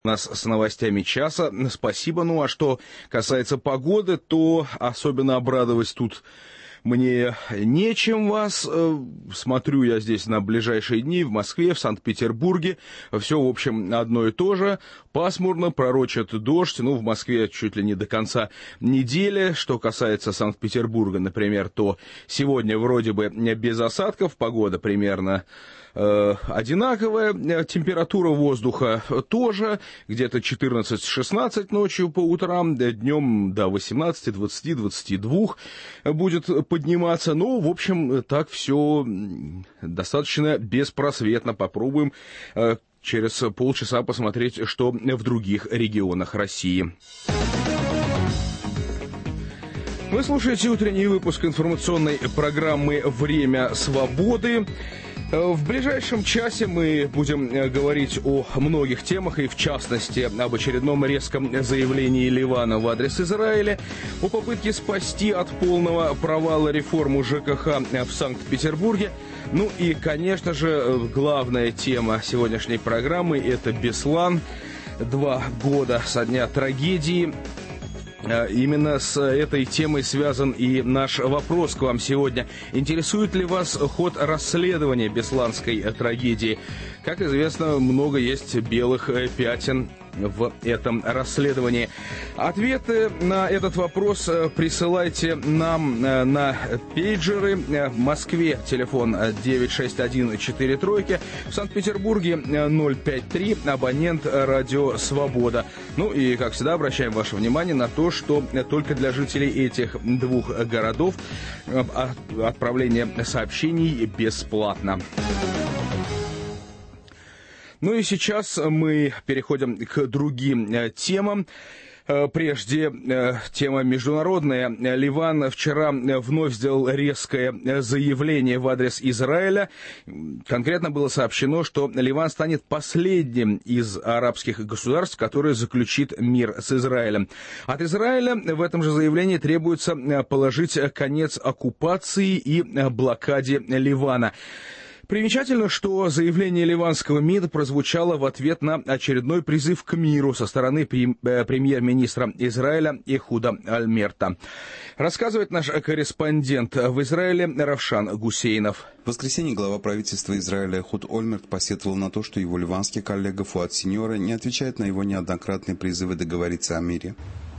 Нас с новостями часа. Спасибо. Ну а что касается погоды, то особенно обрадовать тут мне нечем вас. Смотрю я здесь на ближайшие дни в Москве, в Санкт-Петербурге. Все, в общем, одно и то же. Пасмурно, пророчат дождь. Ну, в Москве чуть ли не до конца недели. Что касается Санкт-Петербурга, например, то сегодня вроде бы без осадков. Погода примерно одинаковая. Температура воздуха тоже. Где-то 14-16 ночью по утрам. Днем до 18, 20, 22 будет подниматься. Ну, в общем, так все достаточно беспросветно. Попробуем через полчаса посмотреть, что в других регионах России. Вы слушаете утренний выпуск информационной программы «Время свободы». В ближайшем часе мы будем говорить о многих темах, и в частности об очередном резком заявлении Ливана в адрес Израиля, о попытке спасти от полного провала реформу ЖКХ в Санкт-Петербурге. Ну и, конечно же, главная тема сегодняшней программы – это Беслан. 2 года со дня трагедии. Именно с этой темой связан и наш вопрос к вам сегодня. Интересует ли вас ход расследования бесланской трагедии? Как известно, много есть белых пятен в этом расследовании. Ответы на этот вопрос присылайте нам на пейджеры. В Москве телефон 961-43, в Санкт-Петербурге 053, абонент «Радио Свобода». Ну и, как всегда, обращаем ваше внимание на то, что только для жителей этих 2 городов отправление сообщений бесплатно. Ну и сейчас мы переходим к другим темам. Прежде тема международная. Ливан вчера вновь сделал резкое заявление в адрес Израиля. Конкретно было сообщено, что Ливан станет последним из арабских государств, которое заключит мир с Израилем. От Израиля в этом же заявлении требуется положить конец оккупации и блокаде Ливана. Примечательно, что заявление ливанского МИДа прозвучало в ответ на очередной призыв к миру со стороны премьер-министра Израиля Эхуда Ольмерта. Рассказывает наш корреспондент в Израиле Равшан Гусейнов. В воскресенье глава правительства Израиля Эхуд Ольмерт посетовал на то, что его ливанский коллега Фуад Синьора не отвечает на его неоднократные призывы договориться о мире.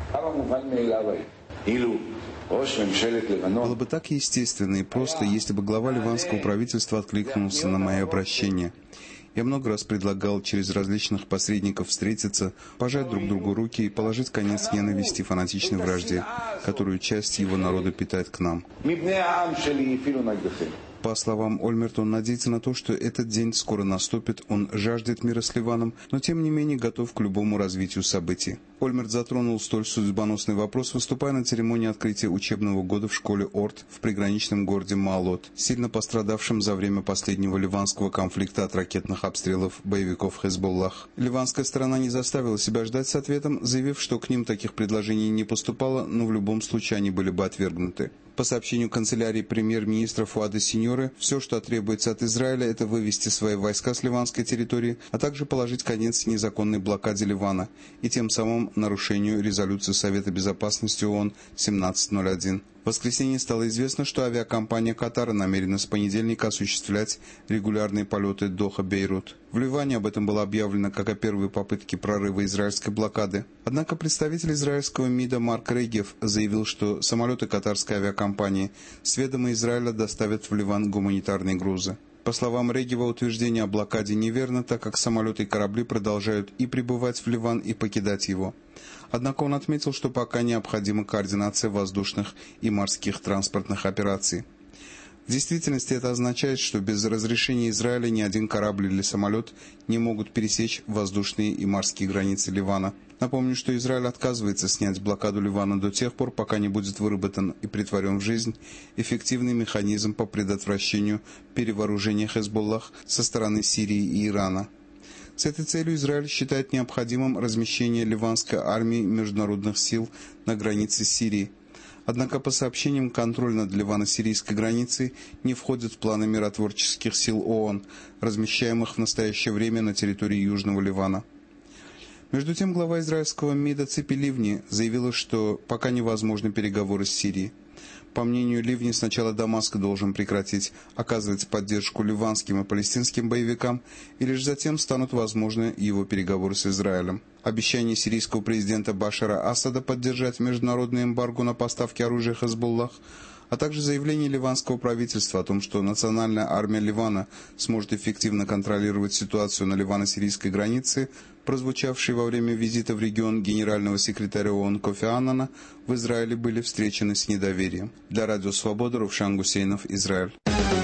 Было бы так естественно и просто, если бы глава ливанского правительства откликнулся на мое обращение. Я много раз предлагал через различных посредников встретиться, пожать друг другу руки и положить конец ненависти и фанатичной вражде, которую часть его народа питает к нам. По словам Ольмерта, он надеется на то, что этот день скоро наступит, он жаждет мира с Ливаном, но тем не менее готов к любому развитию событий. Ольмерт затронул столь судьбоносный вопрос, выступая на церемонии открытия учебного года в школе Орт в приграничном городе Маалот, сильно пострадавшем за время последнего ливанского конфликта от ракетных обстрелов боевиков Хезболлах. Ливанская сторона не заставила себя ждать с ответом, заявив, что к ним таких предложений не поступало, но в любом случае они были бы отвергнуты. По сообщению канцелярии премьер-министра Фуада Синьоры, все, что требуется от Израиля, это вывести свои войска с ливанской территории, а также положить конец незаконной блокаде Ливана и тем самым нарушению резолюции Совета Безопасности ООН 1701. В воскресенье стало известно, что авиакомпания Катара намерена с понедельника осуществлять регулярные полеты Доха-Бейрут. В Ливане об этом было объявлено как о первой попытке прорыва израильской блокады. Однако представитель израильского МИДа Марк Регев заявил, что самолеты катарской авиакомпании с ведома Израиля доставят в Ливан гуманитарные грузы. По словам Регева, утверждение о блокаде неверно, так как самолеты и корабли продолжают и прибывать в Ливан, и покидать его. Однако он отметил, что пока необходима координация воздушных и морских транспортных операций. В действительности это означает, что без разрешения Израиля ни один корабль или самолет не могут пересечь воздушные и морские границы Ливана. Напомню, что Израиль отказывается снять блокаду Ливана до тех пор, пока не будет выработан и претворен в жизнь эффективный механизм по предотвращению перевооружения Хезболлах со стороны Сирии и Ирана. С этой целью Израиль считает необходимым размещение ливанской армии и международных сил на границе Сирии. Однако, по сообщениям, контроль над ливано-сирийской границей не входит в планы миротворческих сил ООН, размещаемых в настоящее время на территории Южного Ливана. Между тем, глава израильского МИДа Ципи Ливни заявила, что пока невозможны переговоры с Сирией. По мнению Ливни, сначала Дамаск должен прекратить оказывать поддержку ливанским и палестинским боевикам, и лишь затем станут возможны его переговоры с Израилем. Обещание сирийского президента Башара Асада поддержать международное эмбарго на поставки оружия Хезболлах, а также заявление ливанского правительства о том, что национальная армия Ливана сможет эффективно контролировать ситуацию на ливано-сирийской границе, прозвучавшие во время визита в регион генерального секретаря ООН Кофи Аннана, в Израиле были встречены с недоверием. Для Радио Свобода, Рувшан Гусейнов, Израиль.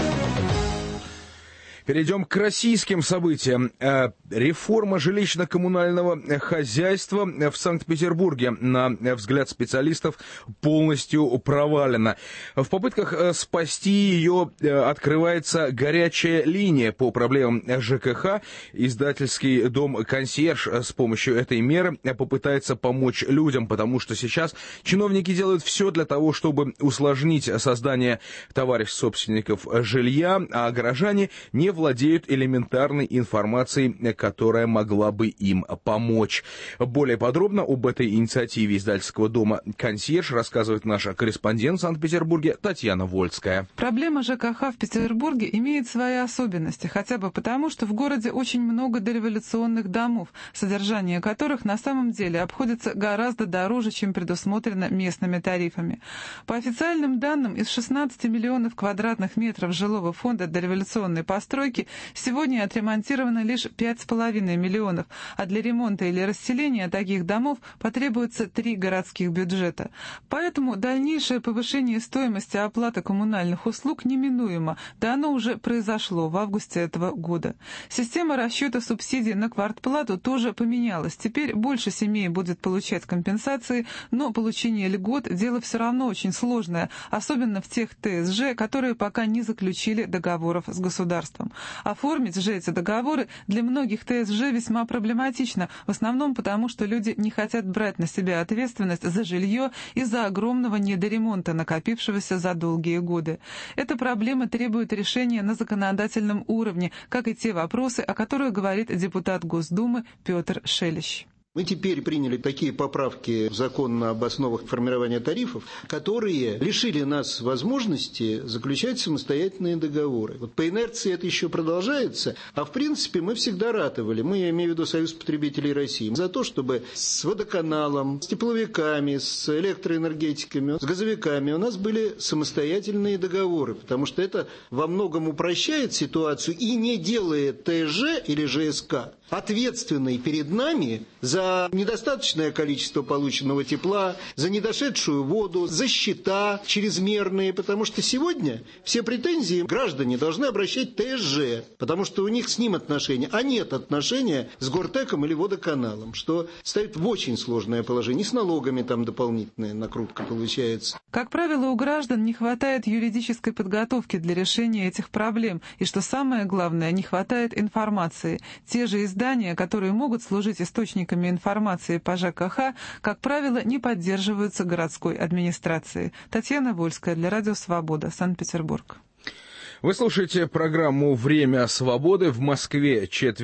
Перейдем к российским событиям. Реформа жилищно-коммунального хозяйства в Санкт-Петербурге, на взгляд специалистов, полностью провалена. В попытках спасти ее открывается горячая линия по проблемам ЖКХ. Издательский дом «Консьерж» с помощью этой меры попытается помочь людям, потому что сейчас чиновники делают все для того, чтобы усложнить создание товарищ-собственников жилья, а горожане не владеют элементарной информацией, которая могла бы им помочь. Более подробно об этой инициативе издательского дома «Консьерж» рассказывает наша корреспондент в Санкт-Петербурге Татьяна Вольская. Проблема ЖКХ в Петербурге имеет свои особенности, хотя бы потому, что в городе очень много дореволюционных домов, содержание которых на самом деле обходится гораздо дороже, чем предусмотрено местными тарифами. По официальным данным, из 16 миллионов квадратных метров жилого фонда дореволюционной постройки сегодня отремонтировано лишь 5,5 миллионов, а для ремонта или расселения таких домов потребуется 3 городских бюджета. Поэтому дальнейшее повышение стоимости оплаты коммунальных услуг неминуемо, да оно уже произошло в августе этого года. Система расчета субсидий на квартплату тоже поменялась. Теперь больше семей будет получать компенсации, но получение льгот – дело все равно очень сложное, особенно в тех ТСЖ, которые пока не заключили договоров с государством. Оформить же эти договоры для многих ТСЖ весьма проблематично, в основном потому, что люди не хотят брать на себя ответственность за жилье из-за огромного недоремонта, накопившегося за долгие годы. Эта проблема требует решения на законодательном уровне, как и те вопросы, о которых говорит депутат Госдумы Петр Шелещ. Мы теперь приняли такие поправки в закон об основах формирования тарифов, которые лишили нас возможности заключать самостоятельные договоры. Вот по инерции это еще продолжается, а в принципе мы всегда ратовали, я имею в виду Союз потребителей России, за то, чтобы с водоканалом, с тепловиками, с электроэнергетиками, с газовиками у нас были самостоятельные договоры, потому что это во многом упрощает ситуацию и не делает ТСЖ или ЖСК ответственной перед нами за недостаточное количество полученного тепла, за недошедшую воду, за счета чрезмерные, потому что сегодня все претензии граждане должны обращать ТСЖ, потому что у них с ним отношения, а нет отношения с Гортеком или водоканалом, что ставит в очень сложное положение. И с налогами там дополнительная накрутка получается. Как правило, у граждан не хватает юридической подготовки для решения этих проблем, и, что самое главное, не хватает информации. Те же издания, которые могут служить источниками информации по ЖКХ, как правило, не поддерживаются городской администрацией. Татьяна Вольская для Радио Свобода, Санкт-Петербург. Вы слушаете программу «Время свободы». В Москве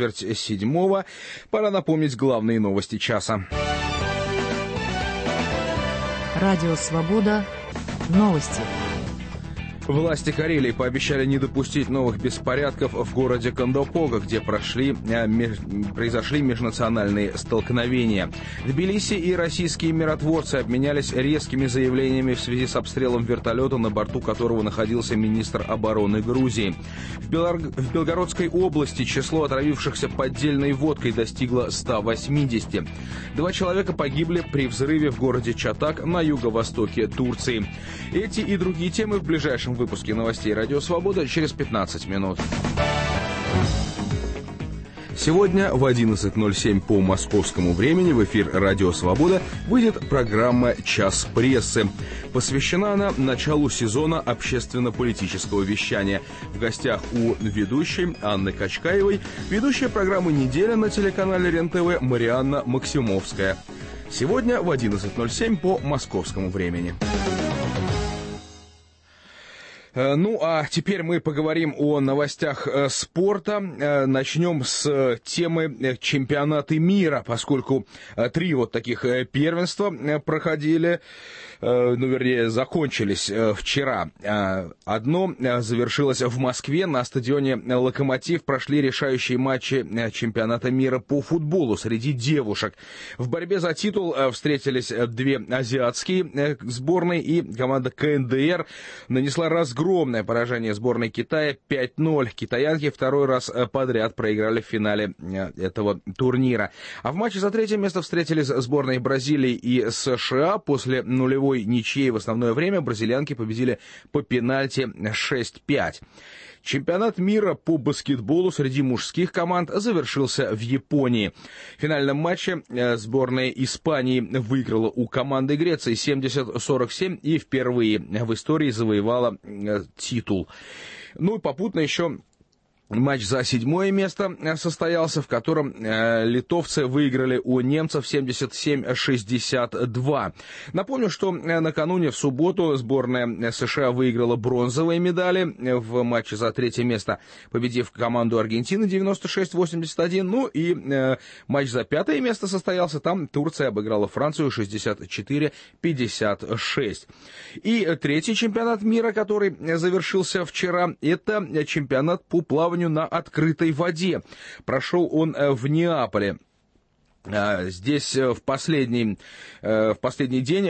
6:45. Пора напомнить главные новости часа. Радио «Свобода». Новости. Власти Карелии пообещали не допустить новых беспорядков в городе Кондопога, где произошли межнациональные столкновения. Тбилиси и российские миротворцы обменялись резкими заявлениями в связи с обстрелом вертолета, на борту которого находился министр обороны Грузии. В Белгородской области число отравившихся поддельной водкой достигло 180. 2 человека погибли при взрыве в городе Чатак на юго-востоке Турции. Эти и другие темы в ближайшем выпуске новостей «Радио Свобода» через 15 минут. Сегодня в 11:07 по московскому времени в эфир «Радио Свобода» выйдет программа «Час прессы». Посвящена она началу сезона общественно-политического вещания. В гостях у ведущей Анны Качкаевой ведущая программы «Неделя» на телеканале РЕН-ТВ Марианна Максимовская. Сегодня в 11:07 по московскому времени. Ну, а теперь мы поговорим о новостях спорта. Начнем с темы чемпионата мира, поскольку 3 вот таких первенства проходили, закончились вчера. Одно завершилось в Москве. На стадионе «Локомотив» прошли решающие матчи чемпионата мира по футболу среди девушек. В борьбе за титул встретились 2 азиатские сборные, и команда КНДР нанесла разгромное поражение сборной Китая 5-0. Китаянки 2-й раз подряд проиграли в финале этого турнира. А в матче за 3-е место встретились сборные Бразилии и США. После нулевой ничьей в основное время бразильянки победили по пенальти 6-5. Чемпионат мира по баскетболу среди мужских команд завершился в Японии. В финальном матче сборная Испании выиграла у команды Греции 70-47 и впервые в истории завоевала титул. Ну и попутно еще матч за 7-е место состоялся, в котором литовцы выиграли у немцев 77-62. Напомню, что накануне в субботу сборная США выиграла бронзовые медали в матче за 3-е место, победив команду Аргентины 96-81. Ну и матч за 5-е место состоялся. Там Турция обыграла Францию 64-56. И 3-й чемпионат мира, который завершился вчера, это чемпионат по плаванию на открытой воде. Прошел он в Неаполе. Здесь в последний день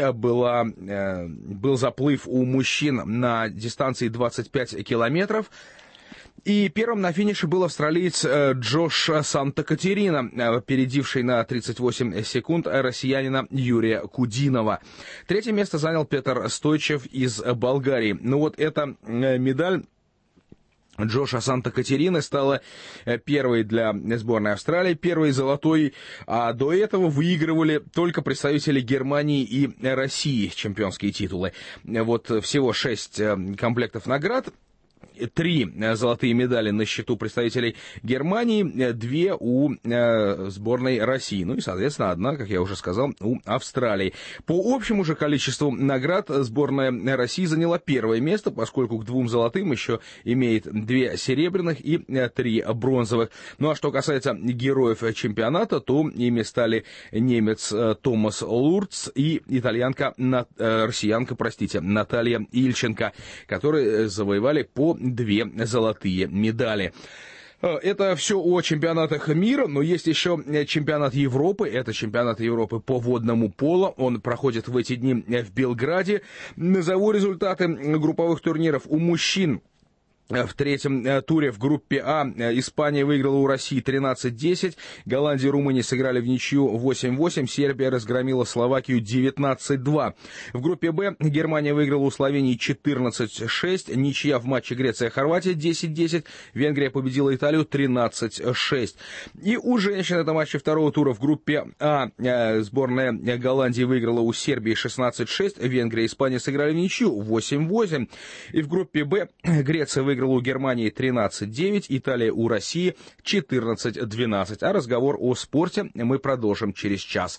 был заплыв у мужчин на дистанции 25 километров. И первым на финише был австралиец Джош Санта-Катерина, опередивший на 38 секунд россиянина Юрия Кудинова. 3-е место занял Петр Стойчев из Болгарии. Ну вот эта медаль Джоша Санта-Катерины стала первой для сборной Австралии, первой золотой, а до этого выигрывали только представители Германии и России чемпионские титулы. Вот всего 6 комплектов наград. 3 золотые медали на счету представителей Германии, 2 у сборной России. Ну и, соответственно, 1, как я уже сказал, у Австралии. По общему же количеству наград сборная России заняла 1-е место, поскольку к 2 золотым еще имеет 2 серебряных и 3 бронзовых. Ну а что касается героев чемпионата, то ими стали немец Томас Лурц и россиянка, Наталья Ильченко, которые завоевали по 2 золотые медали. Это все о чемпионатах мира, но есть еще чемпионат Европы. Это чемпионат Европы по водному поло. Он проходит в эти дни в Белграде. Назову результаты групповых турниров. У мужчин в 3-м туре в группе А Испания выиграла у России 13-10, Голландия и Румыния сыграли в ничью 8-8, Сербия разгромила Словакию 19-2. В группе Б Германия выиграла у Словении 14-6, ничья в матче Греция-Хорватия 10-10, Венгрия победила Италию 13-6. И у женщин это матчи 2-го тура в группе А сборная Голландии выиграла у Сербии 16-6, Венгрия и Испания сыграли в ничью 8-8. И в группе Б Греция выиграла у Германии 13-9, Италия у России 14-12. А разговор о спорте мы продолжим через час.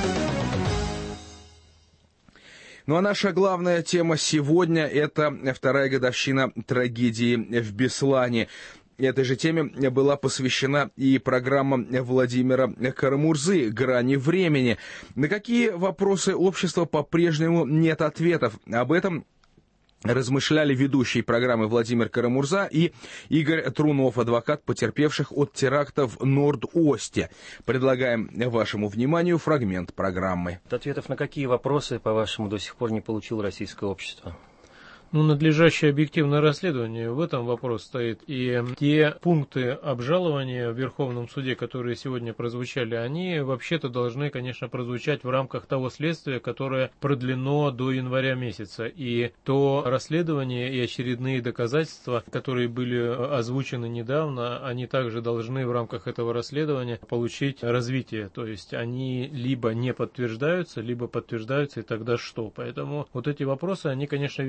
Ну а наша главная тема сегодня – это 2-я годовщина трагедии в Беслане. Этой же теме была посвящена и программа Владимира Карамурзы «Грани времени». На какие вопросы общества по-прежнему нет ответов? Об этом размышляли ведущие программы Владимир Карамурза и Игорь Трунов, адвокат потерпевших от теракта в Норд-Осте. Предлагаем вашему вниманию фрагмент программы. Ответов на какие вопросы, по-вашему, до сих пор не получило российское общество? Надлежащее объективное расследование, в этом вопрос стоит. И те пункты обжалования в Верховном суде, которые сегодня прозвучали, они вообще-то должны, конечно, прозвучать в рамках того следствия, которое продлено до января месяца. И то расследование и очередные доказательства, которые были озвучены недавно, они также должны в рамках этого расследования получить развитие. То есть они либо не подтверждаются, либо подтверждаются, и тогда что? Поэтому вот эти вопросы, они, конечно, висят в воздухе.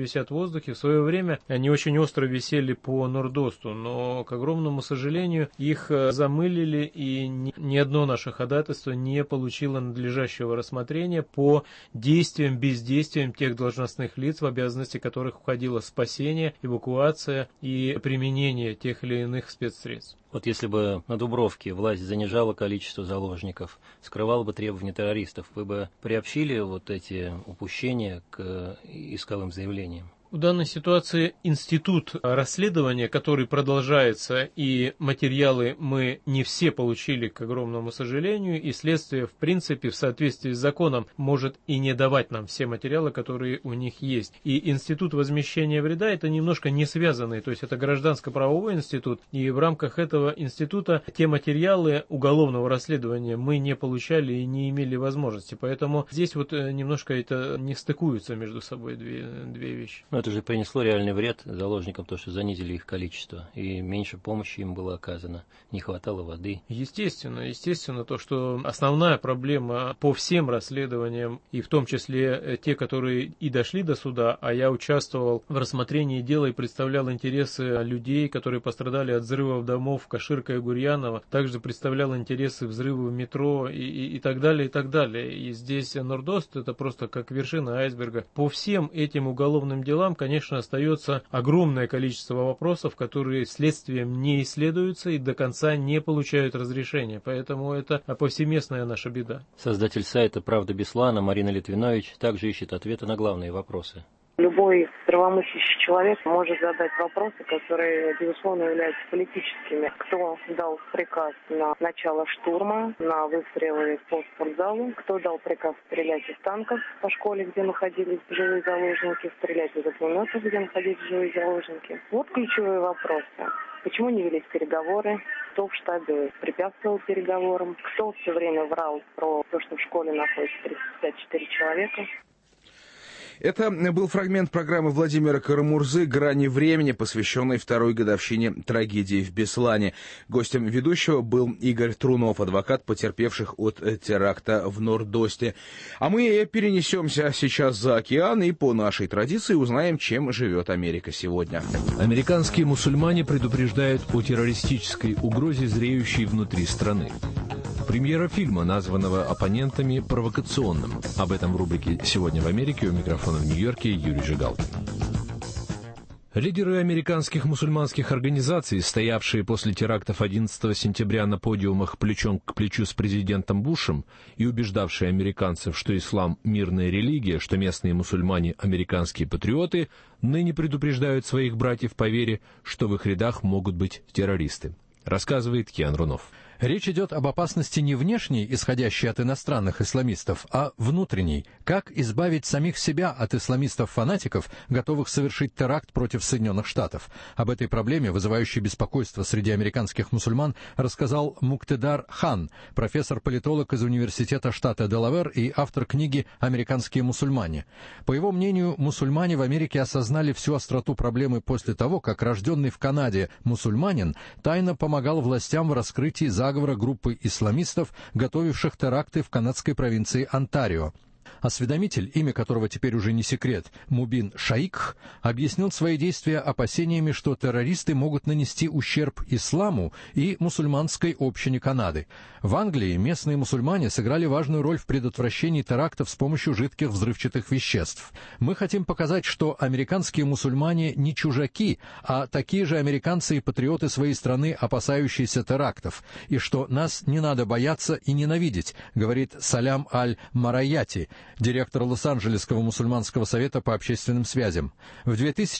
воздухе. В свое время они очень остро висели по Нордосту, но, к огромному сожалению, их замылили, и ни одно наше ходатайство не получило надлежащего рассмотрения по бездействиям тех должностных лиц, в обязанности которых входило спасение, эвакуация и применение тех или иных спецсредств. Вот если бы на Дубровке власть занижала количество заложников, скрывала бы требования террористов, вы бы приобщили вот эти упущения к исковым заявлениям? В данной ситуации институт расследования, который продолжается, и материалы мы не все получили, к огромному сожалению, и следствие, в принципе, в соответствии с законом, может и не давать нам все материалы, которые у них есть. И институт возмещения вреда — это немножко не связанный, то есть это гражданско-правовой институт, и в рамках этого института те материалы уголовного расследования мы не получали и не имели возможности. Поэтому здесь вот немножко это не стыкуются между собой две вещи. Это же принесло реальный вред заложникам, то, что занизили их количество, и меньше помощи им было оказано, не хватало воды. Естественно, то, что основная проблема по всем расследованиям, и в том числе те, которые и дошли до суда, а я участвовал в рассмотрении дела и представлял интересы людей, которые пострадали от взрывов домов Каширка и Гурьянова, также представлял интересы взрыва метро и так далее, и так далее. И здесь Нордост — это просто как вершина айсберга. По всем этим уголовным делам, конечно, остается огромное количество вопросов, которые следствием не исследуются и до конца не получают разрешения. Поэтому это повсеместная наша беда. Создатель сайта «Правда Беслана» Марина Литвинович также ищет ответы на главные вопросы. Любой здравомыслящий человек может задать вопросы, которые, безусловно, являются политическими. Кто дал приказ на начало штурма, на выстрелы по спортзалу? Кто дал приказ стрелять из танков по школе, где находились живые заложники, стрелять из огнеметов, где находились живые заложники? Вот ключевые вопросы. Почему не велись переговоры? Кто в штабе препятствовал переговорам? Кто все время врал про то, что в школе находится 354 человека? Это был фрагмент программы Владимира Карамурзы «Грани времени», посвященной второй годовщине трагедии в Беслане. Гостем ведущего был Игорь Трунов, адвокат потерпевших от теракта в Нордосте. А мы перенесемся сейчас за океан и по нашей традиции узнаем, чем живет Америка сегодня. Американские мусульмане предупреждают о террористической угрозе, зреющей внутри страны. Премьера фильма, названного оппонентами провокационным. Об этом в рубрике «Сегодня в Америке». У микрофона в Нью-Йорке Юрий Жигалкин. Лидеры американских мусульманских организаций, стоявшие после терактов 11 сентября на подиумах плечом к плечу с президентом Бушем и убеждавшие американцев, что ислам – мирная религия, что местные мусульмане – американские патриоты, ныне предупреждают своих братьев по вере, что в их рядах могут быть террористы. Рассказывает Киан Рунов. Речь идет об опасности не внешней, исходящей от иностранных исламистов, а внутренней. Как избавить самих себя от исламистов-фанатиков, готовых совершить теракт против Соединенных Штатов? Об этой проблеме, вызывающей беспокойство среди американских мусульман, рассказал Муктедар Хан, профессор-политолог из университета штата Делавэр и автор книги «Американские мусульмане». По его мнению, мусульмане в Америке осознали всю остроту проблемы после того, как рожденный в Канаде мусульманин тайно помогал властям в раскрытии заговора группы исламистов, готовивших теракты в канадской провинции Онтарио. Осведомитель, имя которого теперь уже не секрет, Мубин Шаикх, объяснил свои действия опасениями, что террористы могут нанести ущерб исламу и мусульманской общине Канады. В Англии местные мусульмане сыграли важную роль в предотвращении терактов с помощью жидких взрывчатых веществ. Мы хотим показать, что американские мусульмане не чужаки, а такие же американцы и патриоты своей страны, опасающиеся терактов, и что нас не надо бояться и ненавидеть, говорит Салям Аль-Мараяти, директор Лос-Анджелесского мусульманского совета по общественным связям. В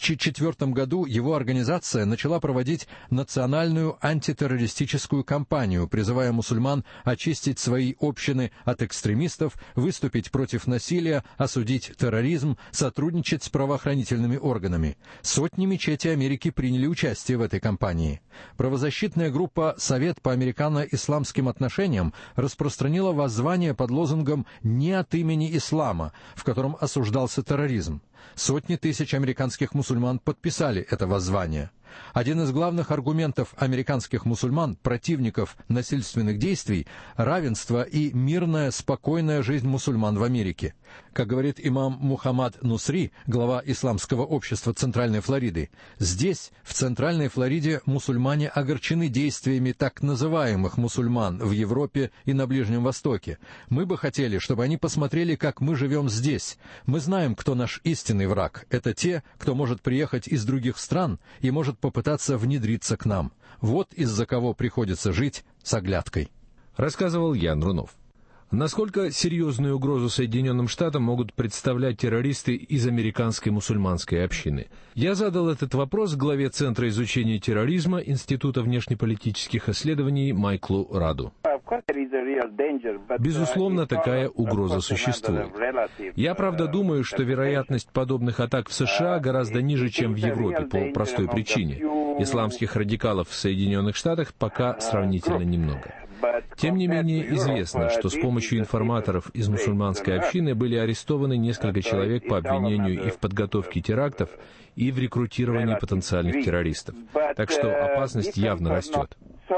2004 году его организация начала проводить национальную антитеррористическую кампанию, призывая мусульман очистить свои общины от экстремистов, выступить против насилия, осудить терроризм, сотрудничать с правоохранительными органами. Сотни мечетей Америки приняли участие в этой кампании. Правозащитная группа «Совет по американо-исламским отношениям» распространила воззвание под лозунгом «Не от имени ислама», в котором осуждался терроризм. Сотни тысяч американских мусульман подписали это воззвание. Один из главных аргументов американских мусульман, противников насильственных действий, равенство и мирная, спокойная жизнь мусульман в Америке. Как говорит имам Мухаммад Нусри, глава исламского общества Центральной Флориды, здесь, в Центральной Флориде, мусульмане огорчены действиями так называемых мусульман в Европе и на Ближнем Востоке. Мы бы хотели, чтобы они посмотрели, как мы живем здесь. Мы знаем, кто наш истинный враг. Это те, кто может приехать из других стран и может попытаться внедриться к нам. Вот из-за кого приходится жить с оглядкой. Рассказывал Ян Рунов. Насколько серьезную угрозу Соединенным Штатам могут представлять террористы из американской мусульманской общины? Я задал этот вопрос главе Центра изучения терроризма Института внешнеполитических исследований Майклу Раду. Безусловно, такая угроза существует. Я, правда, думаю, что вероятность подобных атак в США гораздо ниже, чем в Европе, по простой причине. Исламских радикалов в Соединенных Штатах пока сравнительно немного. Тем не менее, известно, что с помощью информаторов из мусульманской общины были арестованы несколько человек по обвинению и в подготовке терактов, и в рекрутировании потенциальных террористов. Так что опасность явно растет.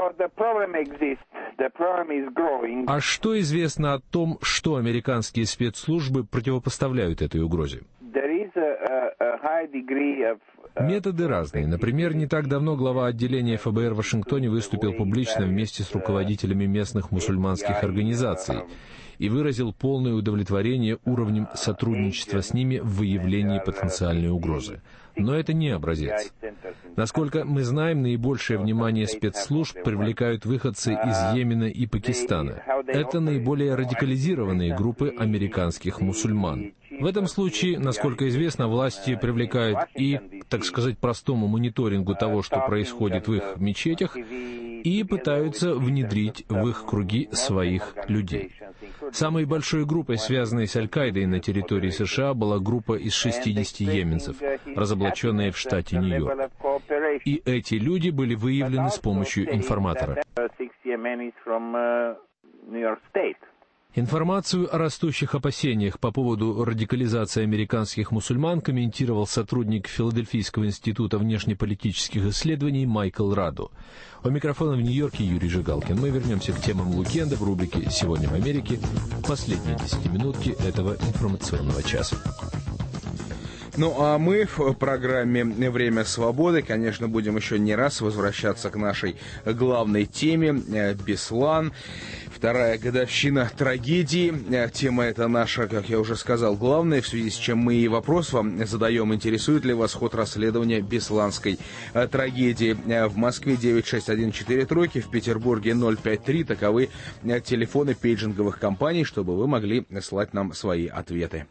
А что известно о том, что американские спецслужбы противопоставляют этой угрозе? Методы разные. Например, не так давно глава отделения ФБР в Вашингтоне выступил публично вместе с руководителями местных мусульманских организаций и выразил полное удовлетворение уровнем сотрудничества с ними в выявлении потенциальной угрозы. Но это не образец. Насколько мы знаем, наибольшее внимание спецслужб привлекают выходцы из Йемена и Пакистана. Это наиболее радикализированные группы американских мусульман. В этом случае, насколько известно, власти привлекают и, так сказать, простому мониторингу того, что происходит в их мечетях, и пытаются внедрить в их круги своих людей. Самой большой группой, связанной с Аль-Каидой на территории США, была группа из 60 йеменцев, разоблаченная в штате Нью-Йорк. И эти люди были выявлены с помощью информатора. Информацию о растущих опасениях по поводу радикализации американских мусульман комментировал сотрудник Филадельфийского института внешнеполитических исследований Майкл Раду. У микрофона в Нью-Йорке Юрий Жигалкин. Мы вернемся к темам уикенда в рубрике «Сегодня в Америке» в последние 10 минутки этого информационного часа. Ну, а мы в программе «Время свободы», конечно, будем еще не раз возвращаться к нашей главной теме «Беслан». Вторая годовщина трагедии. Тема эта наша, как я уже сказал, главная, в связи с чем мы и вопрос вам задаем: интересует ли вас ход расследования бесланской трагедии? В Москве 96143, в Петербурге 053. Таковы телефоны пейджинговых компаний, чтобы вы могли слать нам свои ответы.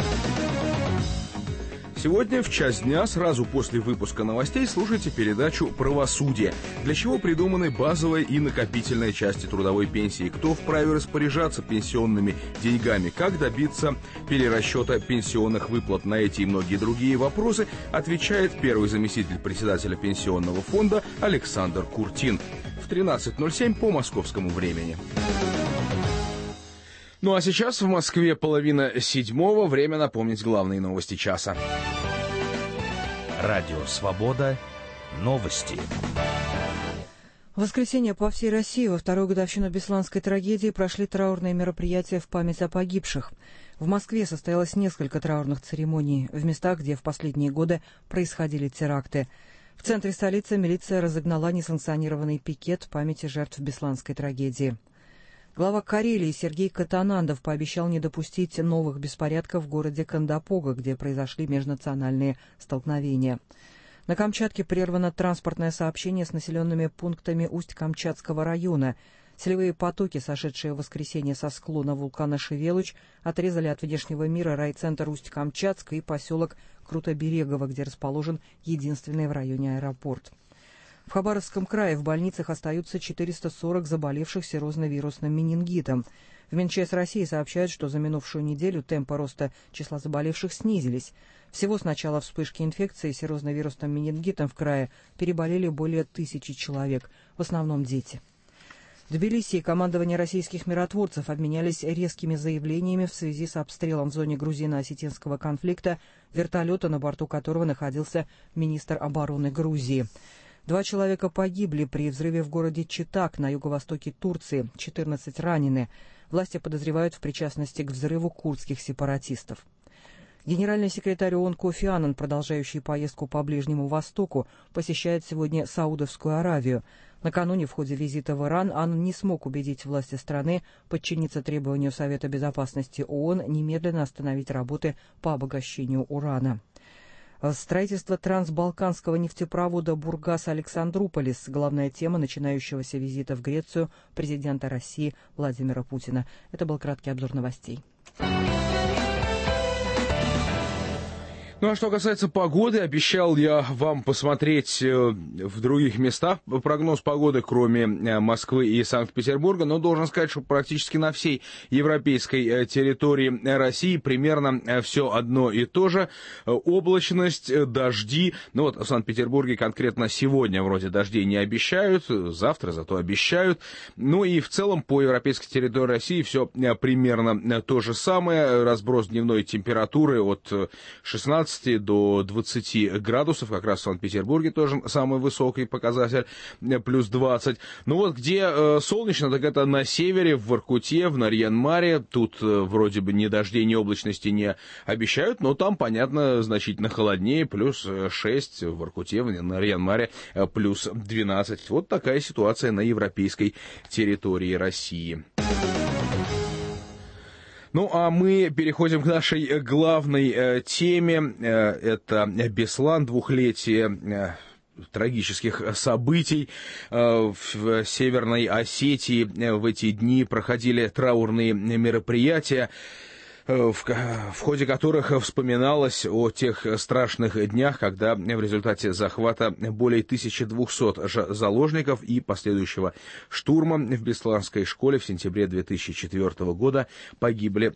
Сегодня в час дня, сразу после выпуска новостей, слушайте передачу «Правосудие», для чего придуманы базовая и накопительная части трудовой пенсии, кто вправе распоряжаться пенсионными деньгами, как добиться перерасчета пенсионных выплат. На эти и многие другие вопросы отвечает первый заместитель председателя пенсионного фонда Александр Куртин в 13:07 по московскому времени. Ну а сейчас в Москве 6:30. Время напомнить главные новости часа. Радио «Свобода». Новости. В воскресенье по всей России во вторую годовщину бесланской трагедии прошли траурные мероприятия в память о погибших. В Москве состоялось несколько траурных церемоний в местах, где в последние годы происходили теракты. В центре столицы милиция разогнала несанкционированный пикет в памяти жертв бесланской трагедии. Глава Карелии Сергей Катанандов пообещал не допустить новых беспорядков в городе Кандапога, где произошли межнациональные столкновения. На Камчатке прервано транспортное сообщение с населенными пунктами Усть-Камчатского района. Селевые потоки, сошедшие в воскресенье со склона вулкана Шевелуч, отрезали от внешнего мира райцентр Усть-Камчатска и поселок Крутоберегово, где расположен единственный в районе аэропорт. В Хабаровском крае в больницах остаются 440 заболевших серозно-вирусным менингитом. В МинЧС России сообщают, что за минувшую неделю темпы роста числа заболевших снизились. Всего с начала вспышки инфекции серозно-вирусным менингитом в крае переболели более 1000 человек, в основном дети. В Тбилиси командование российских миротворцев обменялись резкими заявлениями в связи с обстрелом в зоне грузино-осетинского конфликта вертолета, на борту которого находился министр обороны Грузии. 2 человека погибли при взрыве в городе Читак на юго-востоке Турции, 14 ранены. Власти подозревают в причастности к взрыву курдских сепаратистов. Генеральный секретарь ООН Кофи Аннан, продолжающий поездку по Ближнему Востоку, посещает сегодня Саудовскую Аравию. Накануне в ходе визита в Иран Аннан не смог убедить власти страны подчиниться требованию Совета Безопасности ООН немедленно остановить работы по обогащению урана. Строительство трансбалканского нефтепровода Бургас-Александруполис – главная тема начинающегося визита в Грецию президента России Владимира Путина. Это был краткий обзор новостей. Ну а что касается погоды, обещал я вам посмотреть в других местах прогноз погоды, кроме Москвы и Санкт-Петербурга, но должен сказать, что практически на всей европейской территории России примерно все одно и то же. Облачность, дожди. Ну вот в Санкт-Петербурге конкретно сегодня вроде дождей не обещают, завтра зато обещают. Ну и в целом по европейской территории России все примерно то же самое. Разброс дневной температуры от 16 до 20 градусов, как раз в Санкт-Петербурге тоже самый высокий показатель, плюс 20. Ну вот где солнечно, так это на севере, в Воркуте, в Нарьян-Маре. Тут вроде бы ни дождей, ни облачности не обещают, но там, понятно, значительно холоднее, плюс 6 в Воркуте, в Нарьян-Маре плюс 12. Вот такая ситуация на европейской территории России. Ну, а мы переходим к нашей главной теме. Это Беслан, 2-летие трагических событий в Северной Осетии. В эти дни проходили траурные мероприятия, в ходе которых вспоминалось о тех страшных днях, когда в результате захвата более 1200 заложников и последующего штурма в Бесланской школе в сентябре 2004 года погибли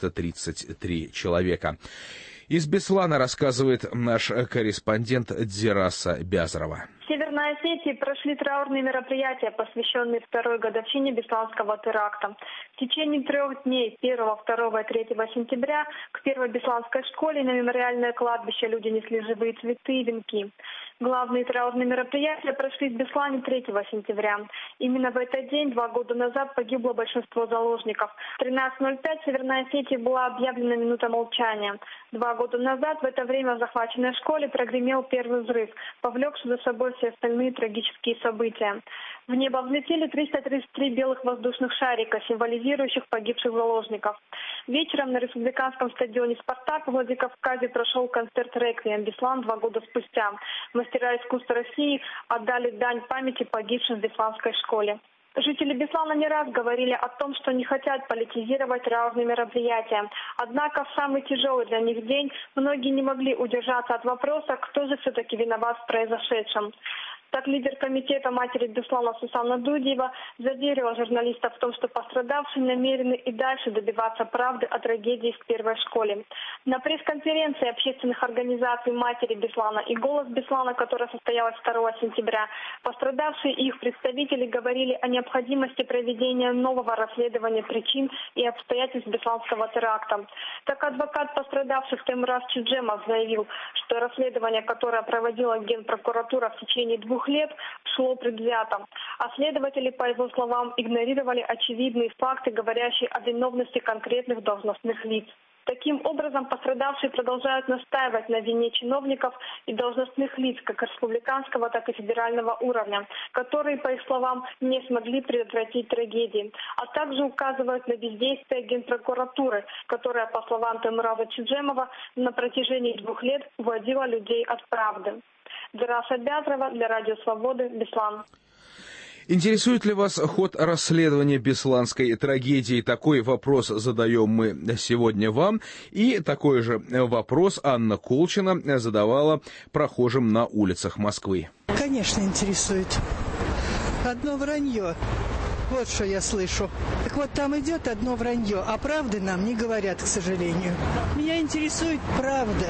333 человека. Из Беслана рассказывает наш корреспондент Дзираса Бязарова. В Северной Осетии прошли траурные мероприятия, посвященные второй годовщине Бесланского теракта. В течение 3 дней, 1, 2 и 3 сентября, к первой Бесланской школе на мемориальное кладбище люди несли живые цветы и венки. Главные траурные мероприятия прошли в Беслане 3 сентября. Именно в этот день, 2 года назад, погибло большинство заложников. В 13:05 в Северной Осетии была объявлена минута молчания. 2 года назад в это время в захваченной школе прогремел первый взрыв, повлекший за собой все остальные трагические события. В небо взлетели 333 белых воздушных шарика, символизирующих погибших заложников. Вечером на республиканском стадионе «Спартак» в Владикавказе прошел концерт «Реквием» «Беслан» 2 года спустя. Мастера искусства России отдали дань памяти погибшим в Бесланской школе. Жители Беслана не раз говорили о том, что не хотят политизировать траурные мероприятия. Однако в самый тяжелый для них день многие не могли удержаться от вопроса, кто же все-таки виноват в произошедшем. Так лидер комитета матери Беслана Сусанна Дудиева заверила журналистов в том, что пострадавшие намерены и дальше добиваться правды о трагедии в первой школе. На пресс-конференции общественных организаций матери Беслана и «Голос Беслана», которая состоялась 2 сентября, пострадавшие и их представители говорили о необходимости проведения нового расследования причин и обстоятельств Бесланского теракта. Так адвокат пострадавших Темураз Чуджемов заявил, что расследование, которое проводила Генпрокуратура в течение 2 лет, шло предвзято. А следователи, по его словам, игнорировали очевидные факты, говорящие о виновности конкретных должностных лиц. Таким образом, пострадавшие продолжают настаивать на вине чиновников и должностных лиц как республиканского, так и федерального уровня, которые, по их словам, не смогли предотвратить трагедии, а также указывают на бездействие Генпрокуратуры, которая, по словам Темураза Чуджемова, на протяжении 2 лет уводила людей от правды. Дзираса Бязарова для Радио Свободы, Беслан. Интересует ли вас ход расследования бесланской трагедии? Такой вопрос задаем мы сегодня вам. И такой же вопрос Анна Колчина задавала прохожим на улицах Москвы. Конечно, интересует. Одно вранье. Вот что я слышу. Так вот там идет одно вранье, а правды нам не говорят, к сожалению. Меня интересует правда,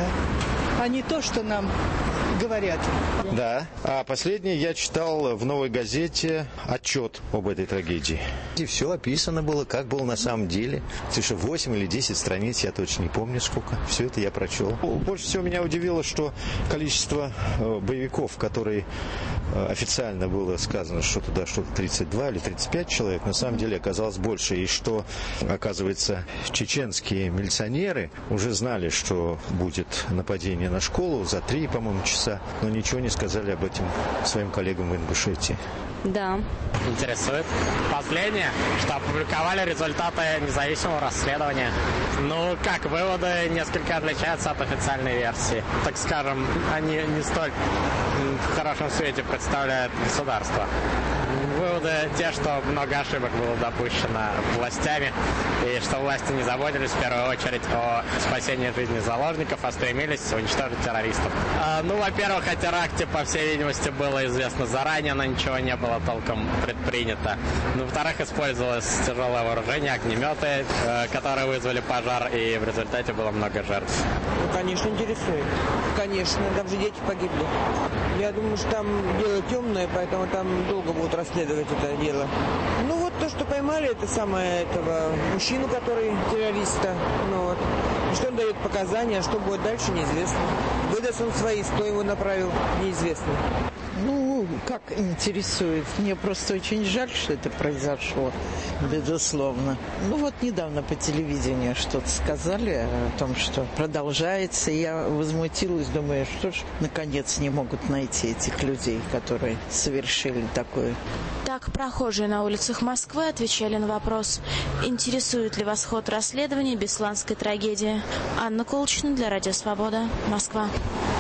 а не то, что нам говорят. Да, а последний я читал в «Новой газете» отчет об этой трагедии. И все описано было, как было на самом деле. Слушай, 8 или 10 страниц, я точно не помню сколько. Все это я прочел. Больше всего меня удивило, что количество боевиков, которые официально было сказано, что туда что-то 32 или 35 человек, на самом деле оказалось больше. И что, оказывается, чеченские милиционеры уже знали, что будет нападение на школу за 3, по-моему, часа, но ничего не сказали об этом своим коллегам в Ингушетии. Да. Интересует. Последнее, что опубликовали результаты независимого расследования. Ну, как, выводы несколько отличаются от официальной версии. Так скажем, они не столь в хорошем свете представляют государство. Выводы те, что много ошибок было допущено властями, и что власти не заботились в первую очередь о спасении жизни заложников, а стремились уничтожить террористов. Ну, во-первых, о теракте, по всей видимости, было известно заранее, но ничего не было толком предпринято. Ну, во-вторых, использовалось тяжелое вооружение, огнеметы, которые вызвали пожар, и в результате было много жертв. Ну, конечно, интересует. Конечно, там же дети погибли. Я думаю, что там дело темное, поэтому там долго будут расследовать это дело. Ну, вот то, что поймали, это самое этого мужчину, который террориста. Ну, вот. Что он дает показания, что будет дальше, неизвестно. Выдаст он свои, кто его направил, неизвестно. Ну, как интересует. Мне просто очень жаль, что это произошло, безусловно. Ну, вот недавно по телевидению что-то сказали о том, что продолжается. Я возмутилась, думаю, что ж, наконец не могут найти этих людей, которые совершили такое. Так, прохожие на улицах Москвы отвечали на вопрос, интересует ли вас ход расследования бесланской трагедии. Анна Колчина для Радио Свобода, Москва.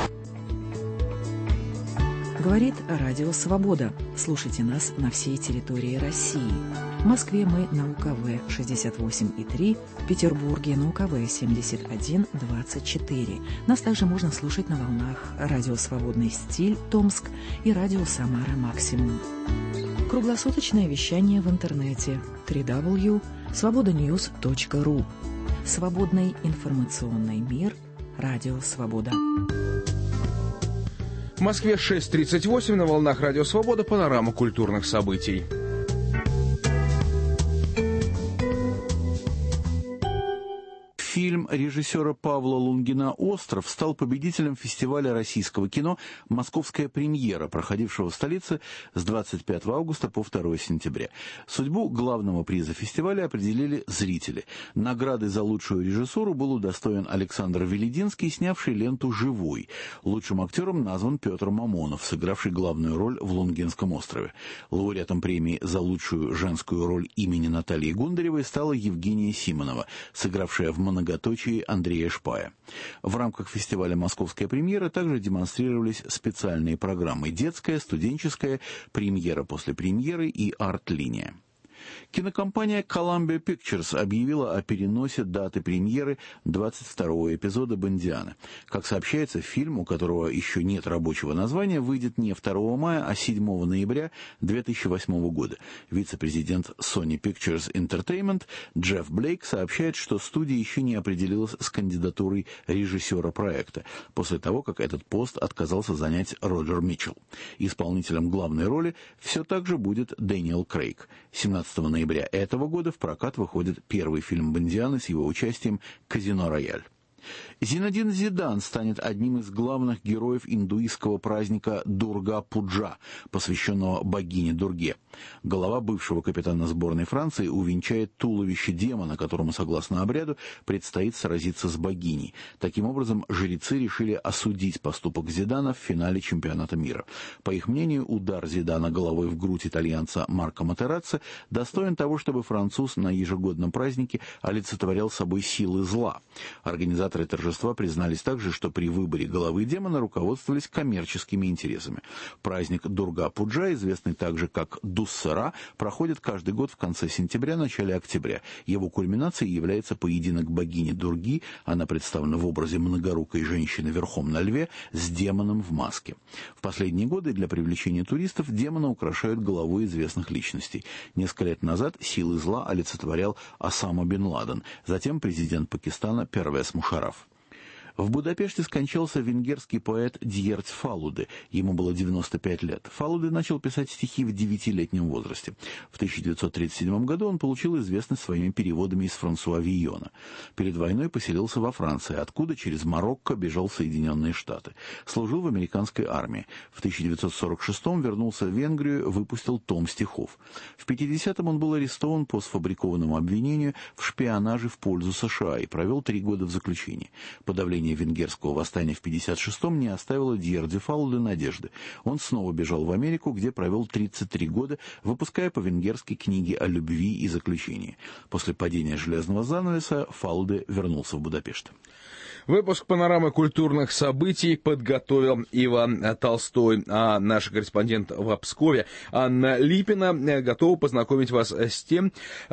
Говорит Радио Свобода. Слушайте нас на всей территории России. В Москве мы на УКВ 68,3, в Петербурге на УКВ 71,24. Нас также можно слушать на волнах Радио Свободный стиль Томск и Радио Самара Максимум. Круглосуточное вещание в интернете www.svobodanews.ru. Свободный информационный мир. Радио Свобода. В Москве 6:38, на волнах Радио Свобода, панорама культурных событий. Фильм режиссера Павла Лунгина «Остров» стал победителем фестиваля российского кино «Московская премьера», проходившего в столице с 25 августа по 2 сентября. Судьбу главного приза фестиваля определили зрители. Наградой за лучшую режиссуру был удостоен Александр Велединский, снявший ленту «Живой». Лучшим актером назван Петр Мамонов, сыгравший главную роль в «Лунгинском острове». Лауреатом премии за лучшую женскую роль имени Натальи Гундаревой стала Евгения Симонова, сыгравшая в «Многоточии» Андрея Шпая. В рамках фестиваля «Московская премьера» также демонстрировались специальные программы «Детская», «Студенческая», «Премьера после премьеры» и «Арт-линия». Кинокомпания Columbia Pictures объявила о переносе даты премьеры 22-го эпизода «Бондиана». Как сообщается, фильм, у которого еще нет рабочего названия, выйдет не 2 мая, а 7 ноября 2008 года. Вице-президент Sony Pictures Entertainment Джефф Блейк сообщает, что студия еще не определилась с кандидатурой режиссера проекта, после того, как этот пост отказался занять Роджер Митчелл. Исполнителем главной роли все так же будет Дэниел Крейг. 17 ноября этого года в прокат выходит первый фильм Бондиана с его участием «Казино Рояль». Зинедин Зидан станет одним из главных героев индуистского праздника Дурга-Пуджа, посвященного богине Дурге. Голова бывшего капитана сборной Франции увенчает туловище демона, которому, согласно обряду, предстоит сразиться с богиней. Таким образом, жрецы решили осудить поступок Зидана в финале чемпионата мира. По их мнению, удар Зидана головой в грудь итальянца Марко Матерацци достоин того, чтобы француз на ежегодном празднике олицетворял собой силы зла. Организаторы торжества признались также, что при выборе головы демона руководствовались коммерческими интересами. Праздник Дурга-Пуджа, известный также как Уссера проходит каждый год в конце сентября, начале октября. Его кульминацией является поединок богини Дурги. Она представлена в образе многорукой женщины верхом на льве с демоном в маске. В последние годы для привлечения туристов демона украшают головой известных личностей. Несколько лет назад силы зла олицетворял Осама бен Ладен, затем президент Пакистана Первез Мушарраф. В Будапеште скончался венгерский поэт Дьердь Фалуде. Ему было 95 лет. Фалуде начал писать стихи в 9-летнем возрасте. В 1937 году он получил известность своими переводами из Франсуа Вийона. Перед войной поселился во Франции, откуда через Марокко бежал в Соединенные Штаты. Служил в американской армии. В 1946-м вернулся в Венгрию, выпустил том стихов. В 50-м он был арестован по сфабрикованному обвинению в шпионаже в пользу США и провел 3 года в заключении. Подавление венгерского восстания в 1956-м не оставило Дьердя Фалуде надежды. Он снова бежал в Америку, где провел 33 года, выпуская по-венгерски книги о любви и заключении. После падения железного занавеса Фалуде вернулся в Будапешт. Выпуск «Панорамы культурных событий» подготовил Иван Толстой, а наш корреспондент в Пскове Анна Липина готова познакомить вас с тем,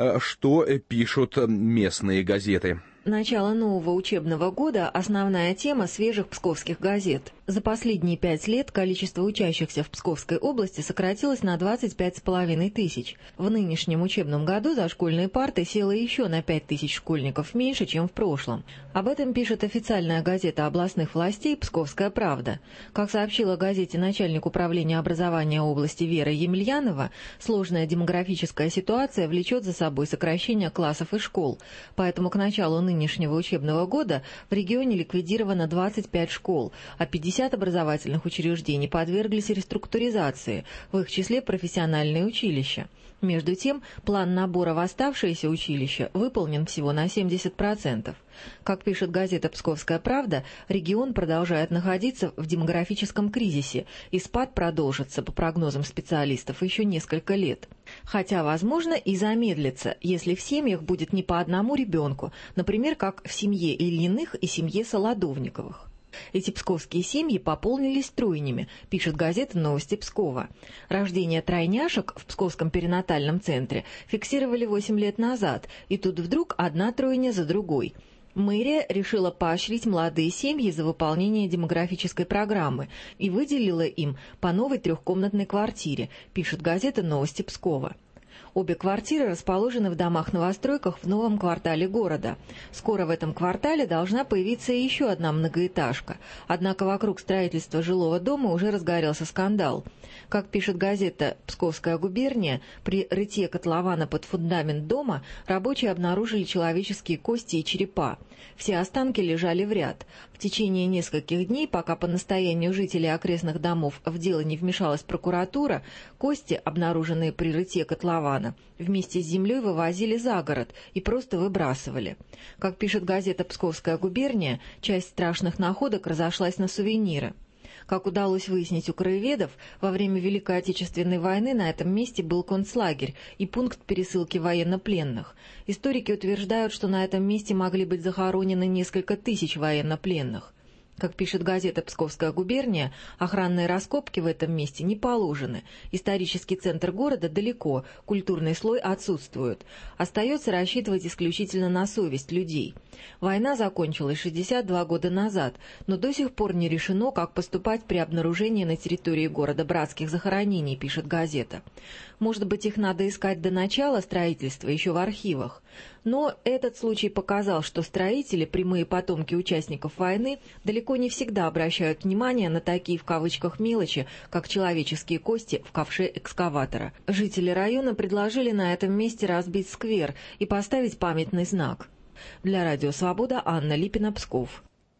что пишут местные газеты. Начало нового учебного года – основная тема свежих псковских газет. За последние 5 лет количество учащихся в Псковской области сократилось на 25,5 тысяч. В нынешнем учебном году за школьные парты село еще на 5 тысяч школьников меньше, чем в прошлом. Об этом пишет официальная газета областных властей «Псковская правда». Как сообщила газете начальник управления образования области Вера Емельянова, сложная демографическая ситуация влечет за собой сокращение классов и школ, поэтому к началу нынешнего учебного года в регионе ликвидировано 25 школ, а 50 образовательных учреждений подверглись реструктуризации, в их числе профессиональные училища. Между тем, план набора в оставшиеся училища выполнен всего на 70%. Как пишет газета «Псковская правда», регион продолжает находиться в демографическом кризисе, и спад продолжится, по прогнозам специалистов, еще несколько лет. Хотя, возможно, и замедлится, если в семьях будет не по одному ребенку, например, как в семье Ильиных и семье Солодовниковых. Эти псковские семьи пополнились тройнями, пишет газета «Новости Пскова». Рождение тройняшек в Псковском перинатальном центре фиксировали 8 лет назад, и тут вдруг одна тройня за другой. Мэрия решила поощрить молодые семьи за выполнение демографической программы и выделила им по новой 3-комнатной квартире, пишет газета «Новости Пскова». Обе квартиры расположены в домах-новостройках в новом квартале города. Скоро в этом квартале должна появиться еще одна многоэтажка. Однако вокруг строительства жилого дома уже разгорелся скандал. Как пишет газета «Псковская губерния», при рытье котлована под фундамент дома рабочие обнаружили человеческие кости и черепа. Все останки лежали в ряд. В течение нескольких дней, пока по настоянию жителей окрестных домов в дело не вмешалась прокуратура, кости, обнаруженные при рытье котлована, вместе с землей вывозили за город и просто выбрасывали. Как пишет газета «Псковская губерния», часть страшных находок разошлась на сувениры. Как удалось выяснить у краеведов, во время Великой Отечественной войны на этом месте был концлагерь и пункт пересылки военнопленных. Историки утверждают, что на этом месте могли быть захоронены несколько тысяч военнопленных. Как пишет газета «Псковская губерния», охранные раскопки в этом месте не положены. Исторический центр города далеко, культурный слой отсутствует. Остается рассчитывать исключительно на совесть людей. Война закончилась 62 года назад, но до сих пор не решено, как поступать при обнаружении на территории города братских захоронений, пишет газета. Может быть, их надо искать до начала строительства, еще в архивах. Но этот случай показал, что строители, прямые потомки участников войны, далеко не всегда обращают внимание на такие в кавычках мелочи, как человеческие кости в ковше экскаватора. Жители района предложили на этом месте разбить сквер и поставить памятный знак. Для Радио Свобода Анна Липина, Псков.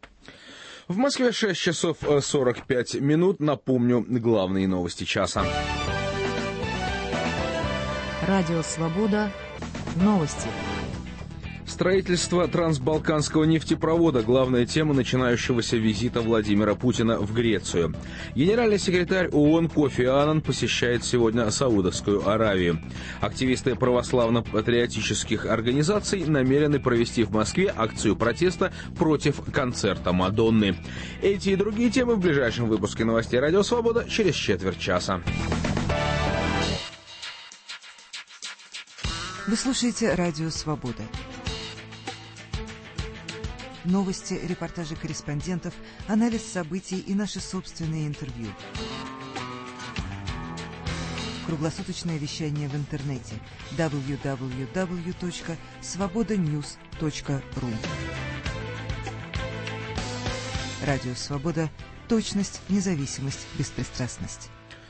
В Москве 6 часов 45 минут. Напомню, главные новости часа. Радио Свобода. Новости. Строительство трансбалканского нефтепровода – главная тема начинающегося визита Владимира Путина в Грецию. Генеральный секретарь ООН Кофи Аннан посещает сегодня Саудовскую Аравию. Активисты православно-патриотических организаций намерены провести в Москве акцию протеста против концерта Мадонны. Эти и другие темы в ближайшем выпуске новостей «Радио Свобода» через четверть часа. Вы слушаете «Радио Свобода». Новости, репортажи корреспондентов, анализ событий и наши собственные интервью. Круглосуточное вещание в интернете www.svobodanews.ru. Радио Свобода. Точность, независимость, беспристрастность.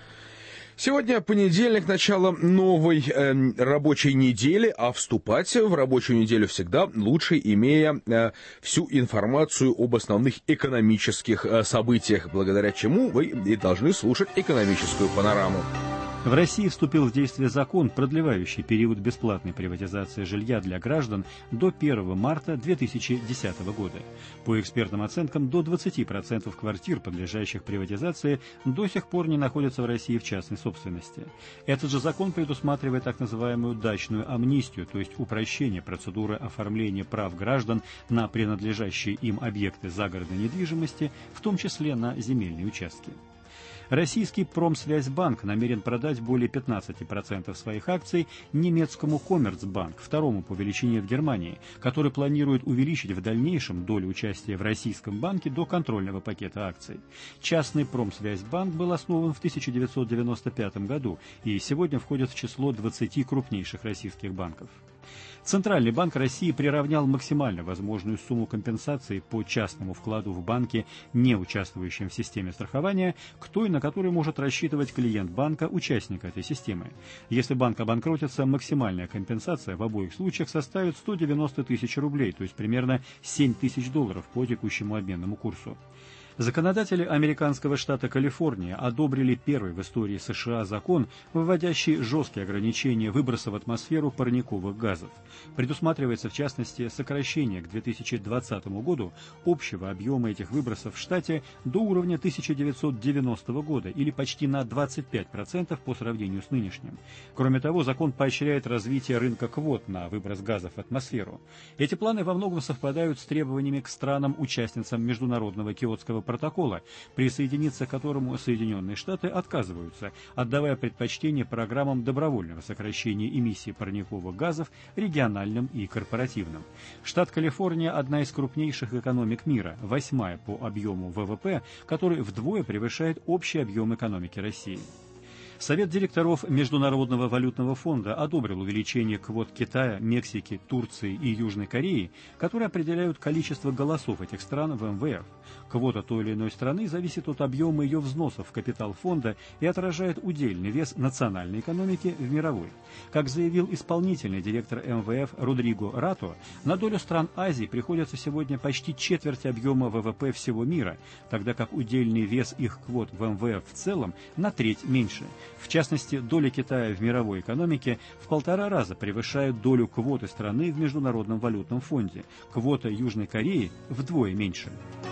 Сегодня понедельник, начало новой рабочей недели, а вступать в рабочую неделю всегда лучше, имея всю информацию об основных экономических событиях, благодаря чему вы и должны слушать экономическую панораму. В России вступил в действие закон, продлевающий период бесплатной приватизации жилья для граждан до 1 марта 2010 года. По экспертным оценкам, до 20% квартир, подлежащих приватизации, до сих пор не находятся в России в частной собственности. Этот же закон предусматривает так называемую дачную амнистию, то есть упрощение процедуры оформления прав граждан на принадлежащие им объекты загородной недвижимости, в том числе на земельные участки. Российский Промсвязьбанк намерен продать более 15% своих акций немецкому Коммерцбанк, второму по величине в Германии, который планирует увеличить в дальнейшем долю участия в российском банке до контрольного пакета акций. Частный Промсвязьбанк был основан в 1995 году и сегодня входит в число 20 крупнейших российских банков. Центральный банк России приравнял максимально возможную сумму компенсации по частному вкладу в банке, не участвующем в системе страхования, к той, на которую может рассчитывать клиент банка, участника этой системы. Если банк обанкротится, максимальная компенсация в обоих случаях составит 190 тысяч рублей, то есть примерно $7 тысяч по текущему обменному курсу. Законодатели американского штата Калифорния одобрили первый в истории США закон, вводящий жесткие ограничения выброса в атмосферу парниковых газов. Предусматривается, в частности, сокращение к 2020 году общего объема этих выбросов в штате до уровня 1990 года или почти на 25% по сравнению с нынешним. Кроме того, закон поощряет развитие рынка квот на выброс газов в атмосферу. Эти планы во многом совпадают с требованиями к странам-участницам Международного Киотского протокола, присоединиться к которому Соединенные Штаты отказываются, отдавая предпочтение программам добровольного сокращения эмиссий парниковых газов, региональным и корпоративным. Штат Калифорния – одна из крупнейших экономик мира, 8-я по объему ВВП, который вдвое превышает общий объем экономики России. Совет директоров Международного валютного фонда одобрил увеличение квот Китая, Мексики, Турции и Южной Кореи, которые определяют количество голосов этих стран в МВФ. Квота той или иной страны зависит от объема ее взносов в капитал фонда и отражает удельный вес национальной экономики в мировой. Как заявил исполнительный директор МВФ Родриго Рато, на долю стран Азии приходится сегодня почти четверть объема ВВП всего мира, тогда как удельный вес их квот в МВФ в целом на треть меньше. В частности, доля Китая в мировой экономике в 1,5 раза превышает долю квоты страны в Международном валютном фонде. Квота Южной Кореи вдвое меньше.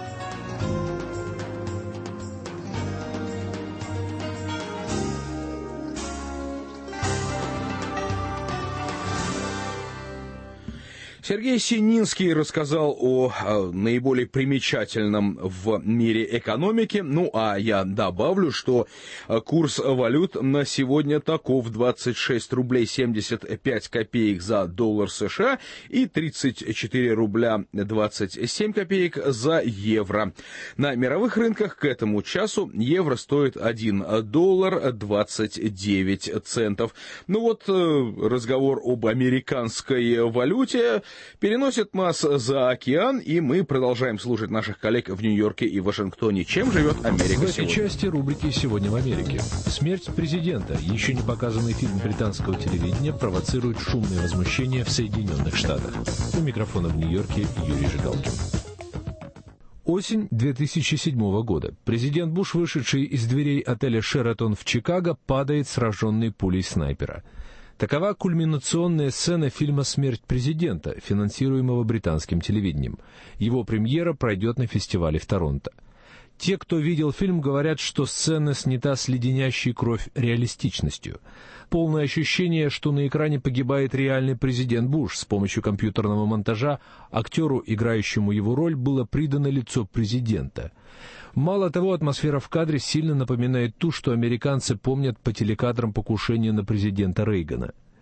Сергей Сининский рассказал о наиболее примечательном в мире экономики. Ну, а я добавлю, что курс валют на сегодня таков: 26 рублей 75 копеек за доллар США и 34 рубля 27 копеек за евро. На мировых рынках к этому часу евро стоит 1 доллар 29 центов. Ну вот, разговор об американской валюте переносит нас за океан, и мы продолжаем слушать наших коллег в Нью-Йорке и Вашингтоне. Чем живет Америка в этой сегодня? части рубрики «Сегодня в Америке». Смерть президента. Еще не показанный фильм британского телевидения провоцирует шумное возмущение в Соединенных Штатах. У микрофона в Нью-Йорке Юрий Жигалкин. Осень 2007 года. Президент Буш, вышедший из дверей отеля «Шератон» в Чикаго, падает сраженный пулей снайпера. Такова кульминационная сцена фильма «Смерть президента», финансируемого британским телевидением. Его премьера пройдет на фестивале в Торонто. Те, кто видел фильм, говорят, что сцена снята с леденящей кровь реалистичностью. Полное ощущение, что на экране погибает реальный президент Буш. С помощью компьютерного монтажа актеру, играющему его роль, было придано лицо президента. Мало того, атмосфера в кадре сильно напоминает ту, что американцы помнят по телекадрам покушения на президента Рейгана.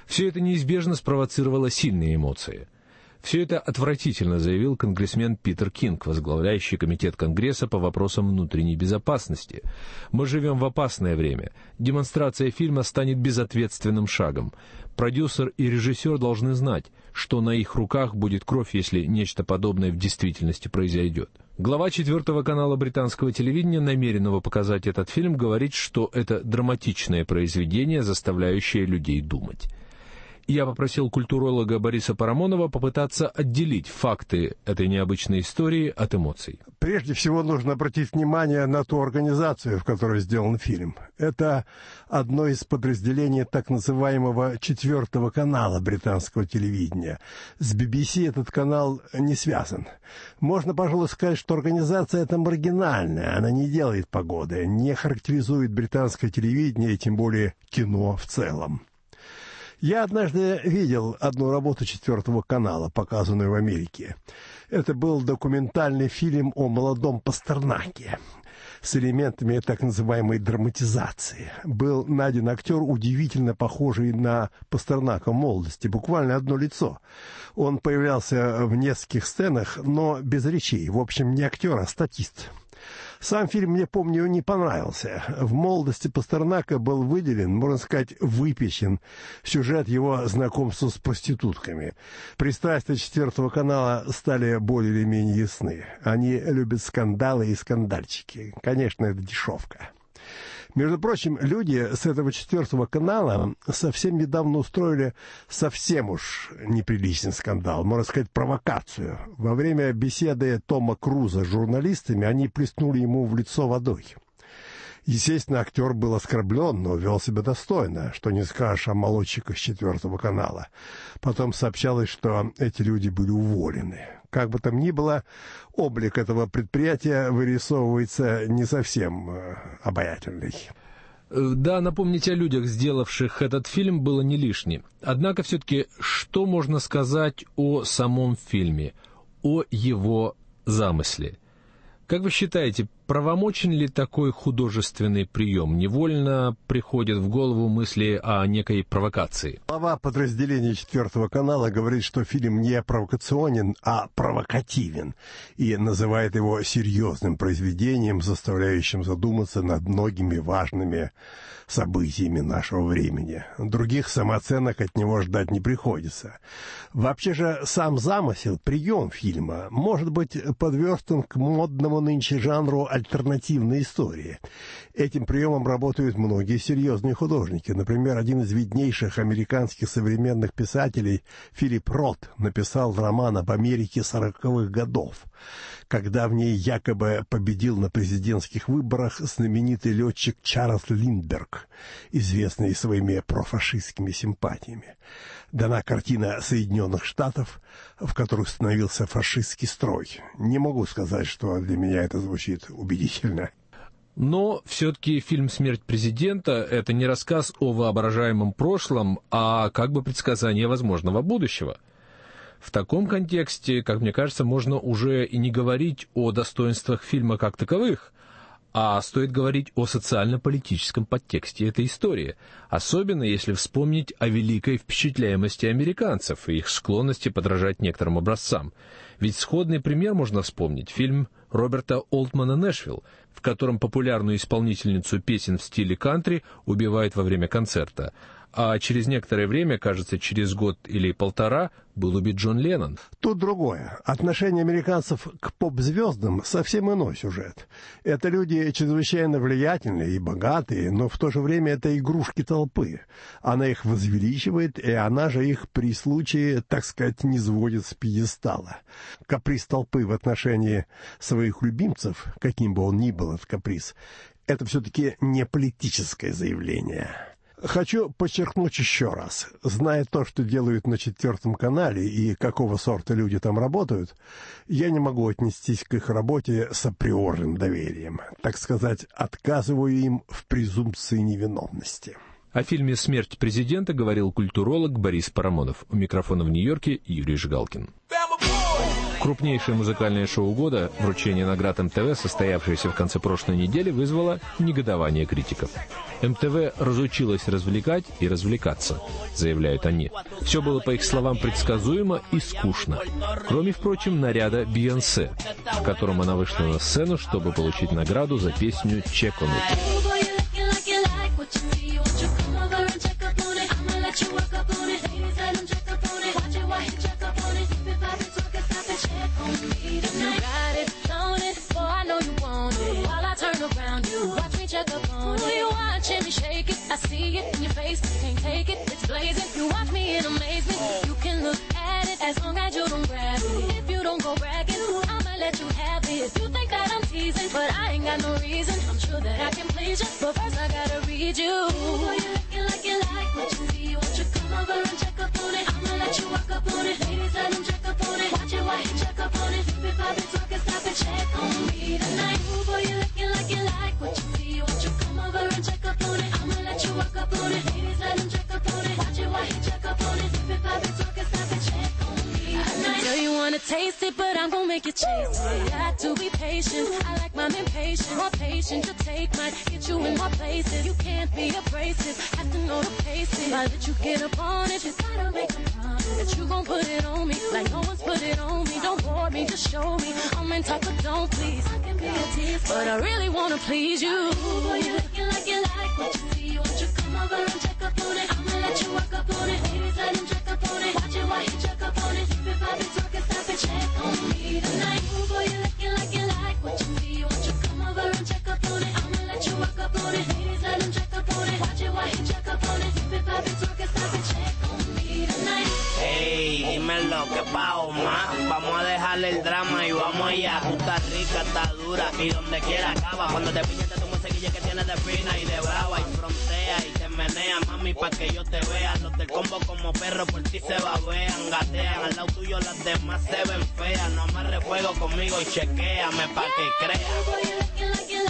Все это неизбежно спровоцировало сильные эмоции. Все это отвратительно, заявил конгрессмен Питер Кинг, возглавляющий комитет Конгресса по вопросам внутренней безопасности. Мы живем в опасное время. Демонстрация фильма станет безответственным шагом. Продюсер и режиссер должны знать, что на их руках будет кровь, если нечто подобное в действительности произойдет. Глава 4-го канала британского телевидения, намеренного показать этот фильм, говорит, что это драматичное произведение, заставляющее людей думать. Я попросил культуролога Бориса Парамонова попытаться отделить факты этой необычной истории от эмоций. Прежде всего нужно обратить внимание на ту организацию, в которой сделан фильм. Это одно из подразделений так называемого 4-го канала британского телевидения. С BBC этот канал не связан. Можно, пожалуй, сказать, что организация эта маргинальная, она не делает погоды, не характеризует британское телевидение и тем более кино в целом. Я однажды видел одну работу 4-го канала, показанную в Америке. Это был документальный фильм о молодом Пастернаке с элементами так называемой драматизации. Был найден актер, удивительно похожий на Пастернака в молодости, буквально одно лицо. Он появлялся в нескольких сценах, но без речей. В общем, не актер, а статист. Сам фильм, мне помню, не понравился. В молодости Пастернака был выделен, можно сказать, выпечен сюжет его знакомства с проститутками. Пристрастия 4-го канала стали более или менее ясны. Они любят скандалы и скандальчики. Конечно, это дешевка. Между прочим, люди с этого 4-го канала совсем недавно устроили совсем уж неприличный скандал, можно сказать, провокацию. Во время беседы Тома Круза с журналистами они плеснули ему в лицо водой. Естественно, актер был оскорблен, но вел себя достойно, что не скажешь о молодчиках 4-го канала. Потом сообщалось, что эти люди были уволены. Как бы там ни было, облик этого предприятия вырисовывается не совсем обаятельный. Да, напомнить о людях, сделавших этот фильм, было не лишним. Однако все-таки, что можно сказать о самом фильме, о его замысле? Как вы считаете, правомочен ли такой художественный прием? Невольно приходят в голову мысли о некой провокации. Глава подразделения 4-го канала говорит, что фильм не провокационен, а провокативен, и называет его серьезным произведением, заставляющим задуматься над многими важными событиями нашего времени. Других самооценок от него ждать не приходится. Вообще же сам замысел, прием фильма может быть подверстан к модному нынче жанру альтернативной истории. Этим приемом работают многие серьезные художники. Например, один из виднейших американских современных писателей Филипп Рот написал роман об Америке 40-х годов, когда в ней якобы победил на президентских выборах знаменитый летчик Чарльз Линдберг, известный своими профашистскими симпатиями. Дана картина Соединенных Штатов, в которой становился фашистский строй. Не могу сказать, что для меня это звучит убедительно. Но все-таки фильм «Смерть президента» — это не рассказ о воображаемом прошлом, а как бы предсказание возможного будущего. В таком контексте, как мне кажется, можно уже и не говорить о достоинствах фильма как таковых, а стоит говорить о социально-политическом подтексте этой истории, особенно если вспомнить о великой впечатляемости американцев и их склонности подражать некоторым образцам. Ведь сходный пример можно вспомнить — фильм Роберта Олтмана «Нэшвилл», в котором популярную исполнительницу песен в стиле кантри убивают во время концерта, а через некоторое время, кажется, через год или полтора, был убит Джон Леннон. Тут другое. Отношение американцев к поп-звездам совсем иной сюжет. Это люди чрезвычайно влиятельные и богатые, но в то же время это игрушки толпы. Она их возвеличивает, и она же их при случае, так сказать, не сводит с пьедестала. Каприз толпы в отношении своих любимцев, каким бы он ни был этот каприз, это все-таки не политическое заявление. Хочу подчеркнуть еще раз. Зная то, что делают на 4-м канале и какого сорта люди там работают, я не могу отнестись к их работе с априорным доверием. Так сказать, отказываю им в презумпции невиновности. О фильме «Смерть президента» говорил культуролог Борис Парамонов. У микрофона в Нью-Йорке Юрий Жигалкин. Крупнейшее музыкальное шоу года, вручение наград МТВ, состоявшееся в конце прошлой недели, вызвало негодование критиков. МТВ разучилась развлекать и развлекаться, заявляют они. Все было, по их словам, предсказуемо и скучно. Кроме, впрочем, наряда Бейонсе, в котором она вышла на сцену, чтобы получить награду за песню «Check on It». I see it in your face, can't take it, it's blazing. You watch me in amazement. You can look at it as long as you don't grab it. If you don't go bragging, I'ma let you have it. You think that I'm teasing, but I ain't got no reason. I'm sure that I can please you, but first I gotta read you. Boy, you looking like you like what you see. Won't you come over and check up on it? I'ma let you walk up on it. Ladies, let them check up on it. Watch it while you check up on it. If I've been talking, stop and check on me tonight. Boy, you looking like you like what you see. Won't you come over and check up on it? I'ma let you walk up on it. Ladies, let them check up on it. Watch it while you check up on it. If I've been talking, stop and check on me tonight. I know you wanna taste it, but I'm gonna make you chase it. Got to be patient. I like mine impatient. More patient you take might get you in more places. You can't be abrasive. Have to know the paces. I let you get up on it. Just gotta make a promise that you gon' put it on me like no one's put it on me. Don't bore me, just show me. I'm in talk, but don't please. I can be a tease, but I really wanna please you. Boy, you looking like you like what you see. Won't you come over and check up on it? I'ma let you walk up on it. Ladies, let them check up on it. Watch it while you check up on it. If I've been talking, stop and check on me tonight. Boy, you looking like you like what you see. Won't you come over and check up on it? I'ma let you walk up on it. Ladies, let them check up on it. Watch it while you check up on it. If I've been talking, stop and check on me tonight. Hey, dímelo, ¿qué pago, ma? Vamos a dejarle el drama y vamos allá. Tú estás rica, estás dura y donde quiera acaba. Cuando te piñes te tomo ese guille que tienes de fina y de brava y frontea y te menea, mami, pa' que yo te vea. Los del combo como perro por ti se babean, gatean. Al lado tuyo las demás se ven feas. No amarre fuego conmigo y chequéame pa' que creas.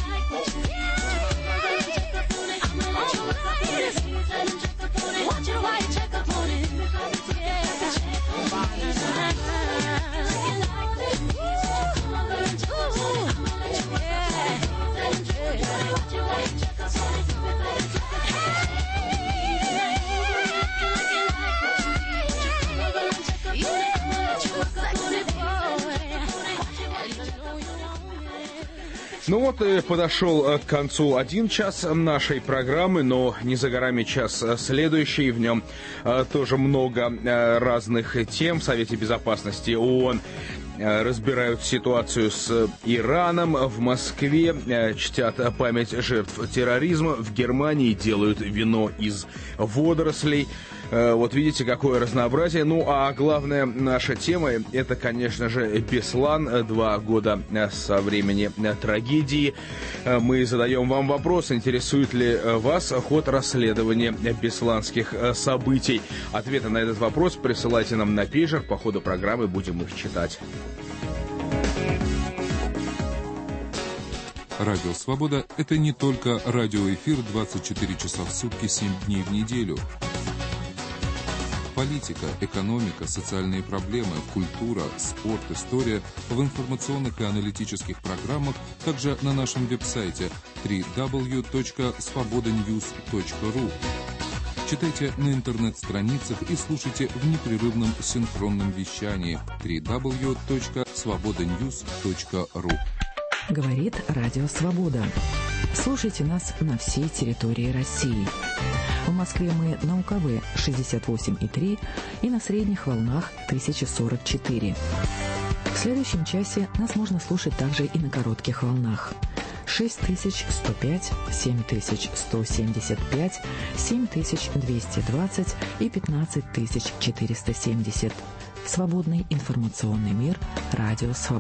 Ну вот и подошел к концу один час нашей программы, но не за горами час следующий. В нем тоже много разных тем. В Совете Безопасности ООН разбирают ситуацию с Ираном. В Москве чтят память жертв терроризма. В Германии делают вино из водорослей. Вот видите, какое разнообразие. Ну, а главная наша тема — это, конечно же, Беслан. 2 года со времени трагедии. Мы задаем вам вопрос, интересует ли вас ход расследования бесланских событий. Ответы на этот вопрос присылайте нам на пейджер. По ходу программы будем их читать. Радио «Свобода» — это не только радиоэфир 24 часа в сутки, 7 дней в неделю. Политика, экономика, социальные проблемы, культура, спорт, история в информационных и аналитических программах, также на нашем веб-сайте www.svobodanews.ru. Читайте на интернет-страницах и слушайте в непрерывном синхронном вещании www.svobodanews.ru. Говорит Радио Свобода. Слушайте нас на всей территории России. В Москве мы на УКВ 68,3 и на средних волнах 1044. В следующем часе нас можно слушать также и на коротких волнах. 6105, 7175, 7220 и 15470. Свободный информационный мир. Радио Свобода.